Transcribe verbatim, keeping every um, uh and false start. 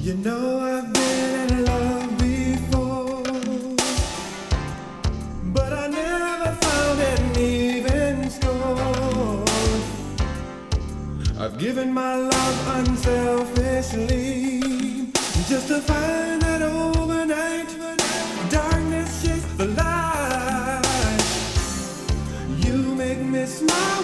You know I've been in love before, but I never found an even score. I've given my love unselfishly, just to find that overnight darkness shakes the light. You make me smile.